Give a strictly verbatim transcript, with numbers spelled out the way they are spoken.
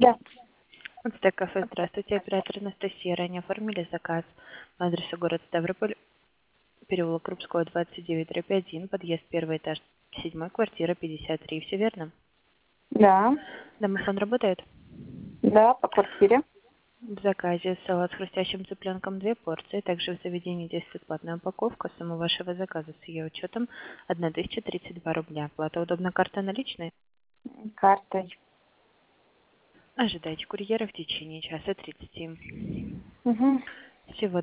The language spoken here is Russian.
Да. Ацтек кафе, здравствуйте, оператор Анастасия. Ранее оформили заказ по адресу город Ставрополь, переулок Крупского, двадцать девять, дробь один, подъезд первый этаж, седьмой, квартира пятьдесят три. Все верно? Да. Домофон работает? Да, по квартире. В заказе салат с хрустящим цыпленком две порции. Также в заведении действует платная упаковка. Сумма вашего заказа с ее учетом тысяча тридцать два рубля. Плата удобна, карта наличная? Картой. Ожидайте курьера в течение часа тридцати. Угу. Всего